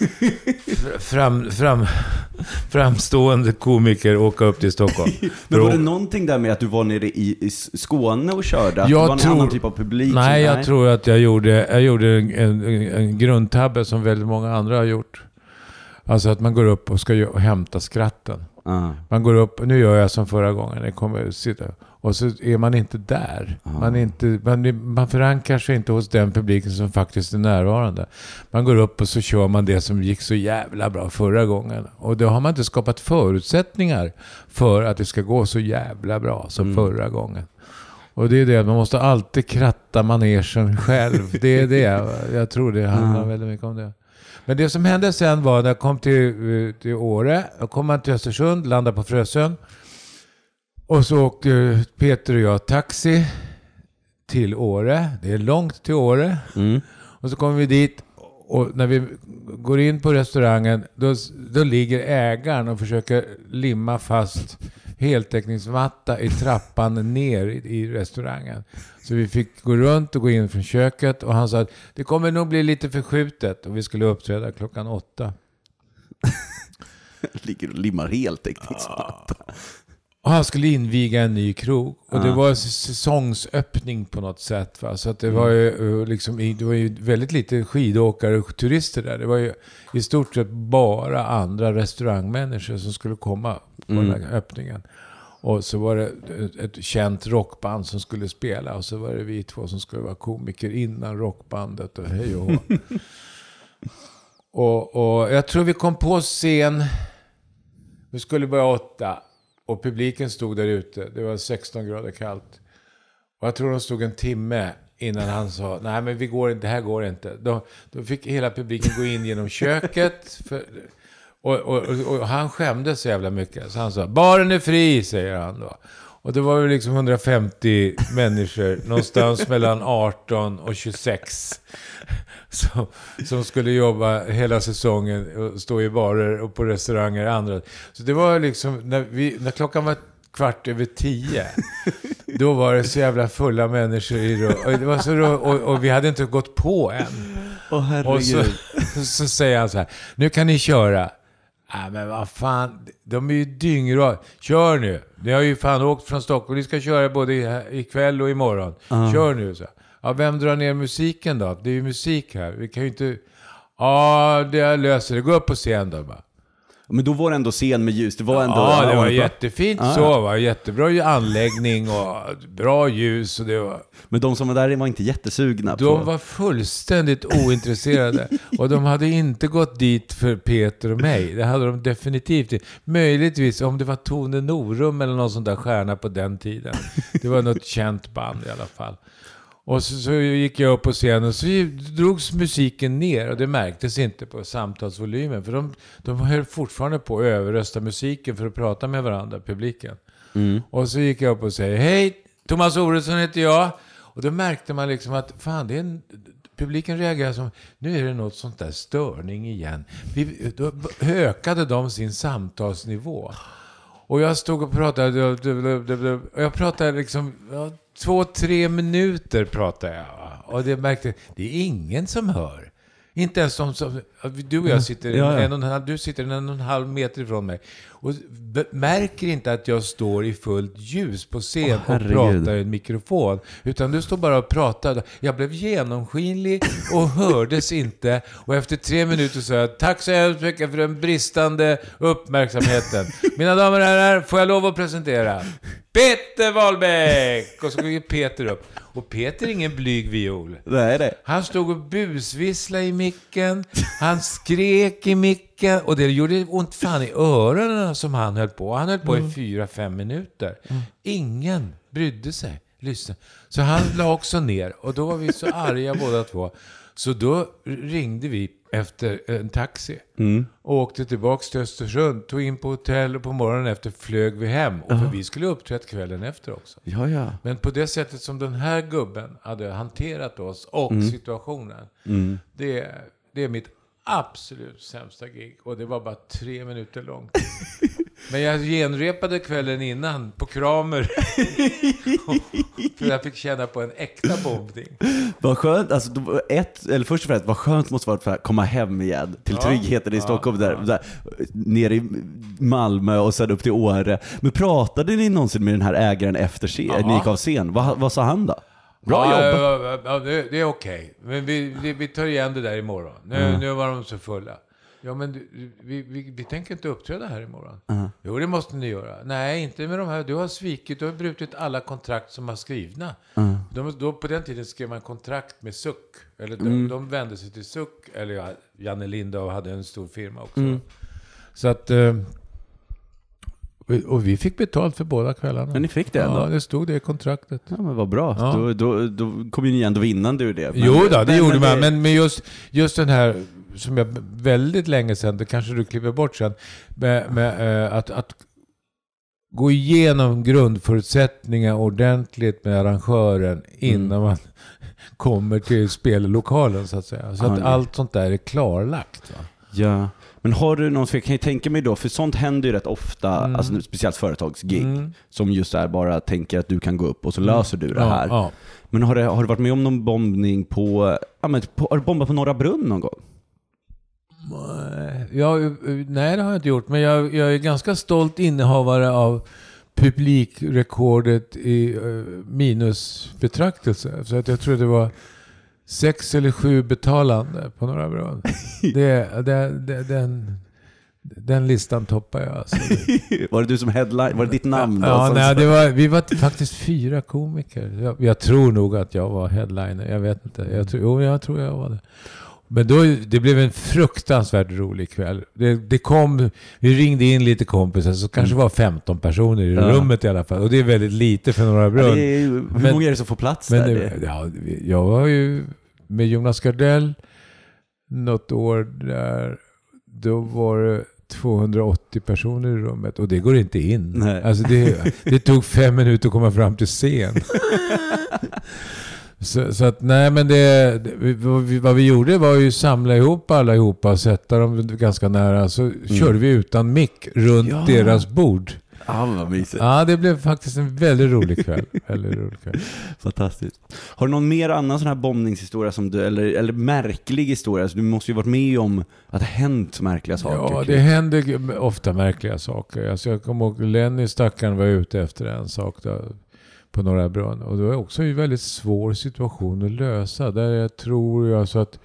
fram, fram, framstående komiker åka upp till Stockholm. Men var det någonting där med att du var nere i, i Skåne och körde? Att jag det var en tror, annan typ av publik? Nej, jag nej? tror att jag gjorde, jag gjorde en, en, en grundtabbe som väldigt många andra har gjort. Alltså att man går upp och ska hämta skratten. Uh. Man går upp, nu gör jag som förra gången, jag kommer sitta och så är man inte där. Uh. Man, är inte, man, man förankrar sig inte hos den publiken som faktiskt är närvarande. Man går upp och så kör man det som gick så jävla bra förra gången. Och då har man inte skapat förutsättningar för att det ska gå så jävla bra som mm. förra gången. Och det är det, man måste alltid kratta manegen själv. Det är det, jag tror det handlar uh. väldigt mycket om det. Men det som hände sen var när jag kom till, till Åre. Jag kom till Östersund, landade på Frösön. Och så åkte Peter och jag taxi till Åre. Det är långt till Åre. Mm. Och så kommer vi dit. Och när vi går in på restaurangen. Då, då ligger ägaren och försöker limma fast heltäckningsmatta i trappan ner i, i restaurangen. Så vi fick gå runt och gå in från köket. Och han sa att det kommer nog bli lite förskjutet. Och vi skulle uppträda klockan åtta. Ligger och limmar heltäckningsmatta. Och han skulle inviga en ny krog. Och ah. det var en säsongsöppning på något sätt. Va? Så att det, mm. var ju, liksom, det var ju väldigt lite skidåkare och turister där. Det var ju i stort sett bara andra restaurangmänniskor som skulle komma på mm. den här öppningen. Och så var det ett, ett känt rockband som skulle spela. Och så var det vi två som skulle vara komiker innan rockbandet. Och hej och hå. och, och jag tror vi kom på scen. Vi skulle börja åtta. Och publiken stod där ute. Det var sexton grader kallt. Och jag tror de stod en timme innan han sa, nej men vi går inte, det här går inte. Då, då fick hela publiken gå in genom köket. För, och, och, och, och han skämdes så jävla mycket. Så han sa, baren är fri, säger han då. Och det var ju liksom hundrafemtio människor någonstans mellan arton och tjugosex som, som skulle jobba hela säsongen och stå i barer och på restauranger och andra. Så det var liksom, när, vi, när klockan var kvart över tio, då var det så jävla fulla människor i och, det var så, och, och vi hade inte gått på än. Oh, och så, så säger han så här, nu kan ni köra. Nej, men vad fan, de är ju dyngra. Kör nu. Ni har ju fan åkt från Stockholm. Vi ska köra både ikväll och imorgon. Uh. Kör nu. Så. Ja, vem drar ner musiken då? Det är ju musik här. Vi kan ju inte... Ja, det löser det. Gå upp på scen då bara. Men då var det ändå scen med ljus. Det var ändå... Ja, det var jättefint ah. så. Va? Jättebra anläggning och bra ljus. Och det var... Men de som var där var inte jättesugna de på... De var fullständigt ointresserade. Och de hade inte gått dit för Peter och mig. Det hade de definitivt inte. Möjligtvis om det var Tone Norum eller någon sån där stjärna på den tiden. Det var något känt band i alla fall. Och så, så gick jag upp på scenen och så drogs musiken ner och det märktes inte på samtalsvolymen. För de, de höll fortfarande på att överrösta musiken för att prata med varandra, publiken. Mm. Och så gick jag upp och sa, hej, Thomas Oredsson heter jag. Och då märkte man liksom att fan, det är en, publiken reagerade som, nu är det något sånt där störning igen. Vi, då ökade de sin samtalsnivå. Och jag stod och pratade, och jag pratade liksom... Två, tre minuter pratar jag. Och det märkte, det är ingen som hör. Inte ens som, som du och jag sitter, ja, ja. En och en halv, du sitter en och en halv meter ifrån mig. Och b- märker inte att jag står i fullt ljus på scen oh, och pratar i en mikrofon. Utan du står bara och pratar. Jag blev genomskinlig och hördes inte. Och efter tre minuter sa jag, tack så hemskt mycket för den bristande uppmärksamheten. Mina damer och herrar, får jag lov att presentera Peter Wahlbeck! Och så går Peter upp. Och Peter är ingen blyg viol. Nej, det. Han stod och busvisslade i micken. Han skrek i micken. Och det gjorde ont fan i öronen som han höll på. Han höll på mm. i fyra, fem minuter. Mm. Ingen brydde sig. Lyssna. Så han la också ner. Och då var vi så arga båda två. Så då ringde vi efter en taxi. Mm. Och åkte tillbaka till Östersund. Tog in på hotell och på morgonen efter flög vi hem. Och för vi skulle uppträda kvällen efter också. Ja, ja. Men på det sättet som den här gubben hade hanterat oss och mm. situationen. Mm. Det, det är mitt absolut sämsta gig. Och det var bara tre minuter långt. Men jag genrepade kvällen innan på Kramer. För jag fick känna på en äkta bombning. Vad skönt, alltså ett, eller först och främst, vad skönt måste vara för att komma hem igen till ja, tryggheten i ja, Stockholm där, ja. där, ner i Malmö och sen upp till Åre. Men pratade ni någonsin med den här ägaren efter scen, ni gick av scen? Vad, vad sa han då? Bra ja, jobbat. Ja, det, det är okej. Men vi, vi, vi tar igen det där imorgon. Nu, mm. nu var de så fulla. Ja, men du, vi, vi, vi tänker inte uppträda här imorgon. Uh-huh. Jo, det måste ni göra. Nej, inte med de här. Du har svikit, du har brutit alla kontrakt som är skrivna. Uh-huh. De, då, på den tiden skrev man kontrakt med Suck. Eller de, mm. de vände sig till Suck. Eller ja, Janne Lindahl hade en stor firma också. Mm. Så att... Eh, och vi fick betalt för båda kvällarna. Men ni fick det ändå? Ja, det stod det i kontraktet. Ja, men vad bra. Ja. Då, då, då kom ju ni ändå vinnande ur det. Men, jo då, det men, gjorde men, man. Men med just, just den här... som jag väldigt länge sedan, det kanske du klipper bort sen, med, med, äh, att, att gå igenom grundförutsättningar ordentligt med arrangören innan mm. man kommer till spellokalen så att säga. Så ah, att nej. allt sånt där är klarlagt. Va? Ja, men har du någon, för jag kan ju tänka mig då, för sånt händer ju rätt ofta, mm. alltså speciellt företagsgig, mm. som just är bara tänker att du kan gå upp och så löser du det här. Ja, ja. Men har, det, har du varit med om någon bombning på, ja, men, på har du bombat på Norra Brunn någon gång? Jag, nej, det har jag inte gjort. Men jag, jag är ganska stolt innehavare av publikrekordet i uh, minusbetraktelse. Så att jag tror det var sex eller sju betalande på Norra Brunn. det, det, det, den, den listan toppar jag. Alltså. Var det du som headline? Var det ditt namn då? Ja, nej, det var, vi var faktiskt fyra komiker. Jag, jag tror nog att jag var headliner. Jag vet inte. Jag tror, jo, jag tror jag var det. Men då, det blev en fruktansvärt rolig kväll. Det, det kom, vi ringde in lite kompisar, så kanske var femton personer i ja. rummet i alla fall. Och det är väldigt lite för Norra Brunn. Ja, det är, hur men, många är det som får plats men där? Det, ja, jag var ju med Jonas Gardell något år där. Då var det tvåhundraåttio personer i rummet. Och det går inte in. Nej. Alltså det, det tog fem minuter att komma fram till scen. Så, så att nej, men det, det vad, vi, vad vi gjorde var ju samla ihop alla ihop och sätta dem ganska nära, så mm. körde vi utan mick runt ja. deras bord. Ja, vad mysigt. Ja, det blev faktiskt en väldigt rolig kväll. väldigt rolig kväll. Fantastiskt. Har du någon mer annan sån här bombningshistoria som du, eller, eller märklig historia? Alltså, du måste ju varit med om att det hänt märkliga saker. Ja, det händer ofta märkliga saker. Alltså, jag kommer ihåg Lenny stackaren var ute efter en sak då, på Norra Brunn. Och det var också en väldigt svår situation att lösa. Där jag tror jag så att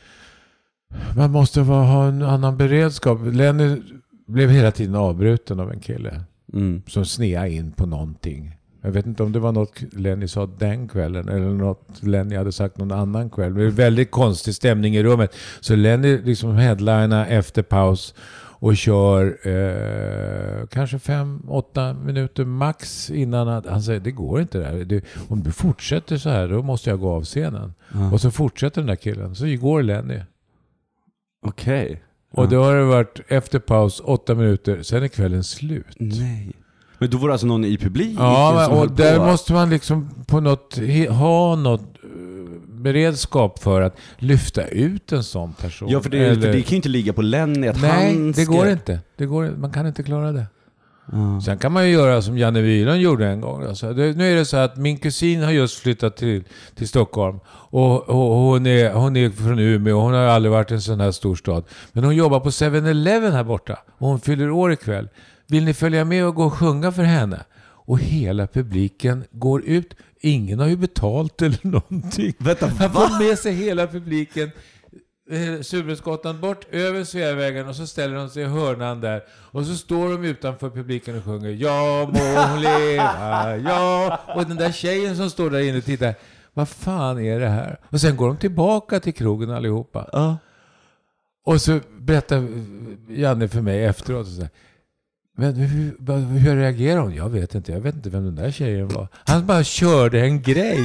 man måste ha en annan beredskap. Lenny blev hela tiden avbruten av en kille mm. som sneade in på någonting. Jag vet inte om det var något Lenny sa den kvällen eller något Lenny hade sagt någon annan kväll. Det var väldigt konstig stämning i rummet. Så Lenny liksom headlinar efter paus och kör eh, kanske fem, åtta minuter max innan att, han säger, det går inte där. Det, om du fortsätter så här, då måste jag gå av scenen. Mm. Och så fortsätter den där killen. Så går Lenny. Okej. Okay. Och då har det varit efter paus åtta minuter, sen är kvällen slut. Nej. Men då var det alltså någon i publik? Ja, och där måste man liksom på något ha något beredskap för att lyfta ut en sån person. Ja, för det, Eller... för det kan ju inte ligga på Lenny att Nej, han det går inte. Det går, man kan inte klara det. Mm. Sen kan man ju göra som Janne Wylund gjorde en gång. Alltså, det, nu är det så att min kusin har just flyttat till, till Stockholm. Och, och hon, är, hon är från Umeå och hon har aldrig varit i en sån här stor stad. Men hon jobbar på seven eleven här borta. Och hon fyller år ikväll. Vill ni följa med och gå och sjunga för henne? Och hela publiken går ut. Ingen har ju betalt eller någonting. Vänta, han får med sig hela publiken Surbrunnsgatan bort över Sveavägen och så ställer de sig i hörnan där och så står de utanför publiken och sjunger ja må hon leva, ja, och den där tjejen som står där inne och tittar, vad fan är det här? Och sen går de tillbaka till krogen allihopa. Uh. Och så berättar Janne för mig efteråt och så här, men hur, hur reagerar hon? Jag vet inte, jag vet inte vem den där tjejen var. Han bara körde en grej.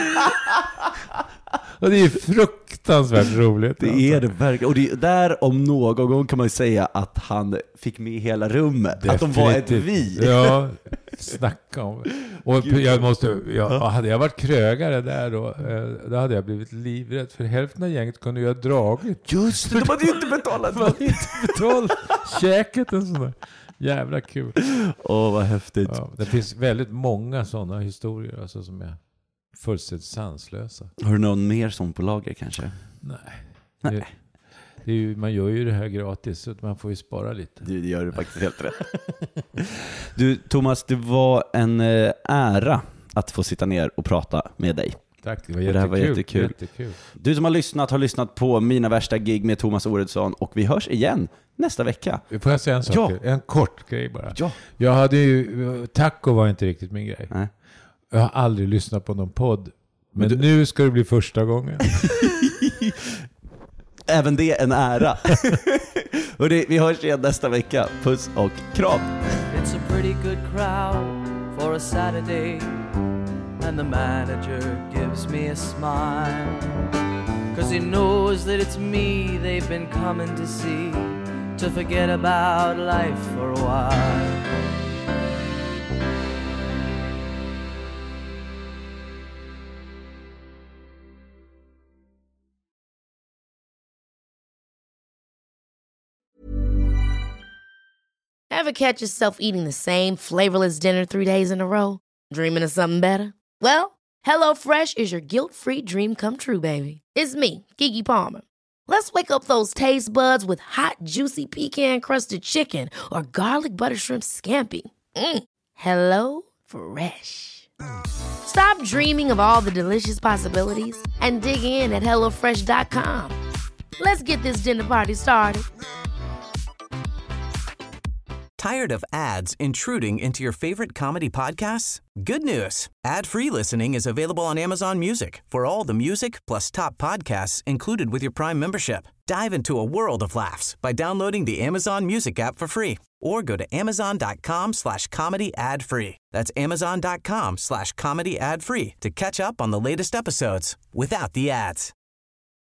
Och det är fruktansvärt roligt. Det är det verkligen. Och det, där om någon gång kan man ju säga att han fick med hela rummet. Definitivt. Att de var ett vi. Ja, snacka om. Och jag måste, jag, hade jag varit krögare där då, då hade jag blivit livrädd. För hälften av gänget kunde ju ha dragit. Just det, de hade ju inte betalat. De hade inte betalat käket och sådär. Jävla kul. Åh, vad häftigt. Ja, det finns väldigt många sådana historier alltså, som är fullständigt sanslösa. Har du någon mer sån på lager kanske? Nej. Nej. Det, det är ju, man gör ju det här gratis så att man får ju spara lite. Du, det gör du faktiskt helt rätt. Du, Thomas, det var en äh, ära att få sitta ner och prata med dig. Tack, det var jättekul. Det här var jättekul. jättekul. Du som har lyssnat har lyssnat på Mina värsta gig med Thomas Oredsson och vi hörs igen nästa vecka. Får jag säga en sak? Ja. En kort grej bara. Ja. Jag hade ju, taco var inte riktigt min grej. Nej. Jag har aldrig lyssnat på någon podd. Men, men du... nu ska det bli första gången. Även det är en ära. Och det, vi hörs igen nästa vecka. Puss och kram. It's a pretty good crowd for a Saturday. And the manager gives me a smile. 'Cause he knows that it's me they've been coming to see. To forget about life for a while. Ever catch yourself eating the same flavorless dinner three days in a row? Dreaming of something better? Well, HelloFresh is your guilt-free dream come true, baby. It's me, Keke Palmer. Let's wake up those taste buds with hot, juicy pecan-crusted chicken or garlic butter shrimp scampi. Mm. Hello Fresh. Stop dreaming of all the delicious possibilities and dig in at hello fresh dot com. Let's get this dinner party started. Tired of ads intruding into your favorite comedy podcasts? Good news. Ad-free listening is available on Amazon Music for all the music plus top podcasts included with your Prime membership. Dive into a world of laughs by downloading the Amazon Music app for free or go to amazon.com slash comedy ad free. That's amazon.com slash comedy ad free to catch up on the latest episodes without the ads.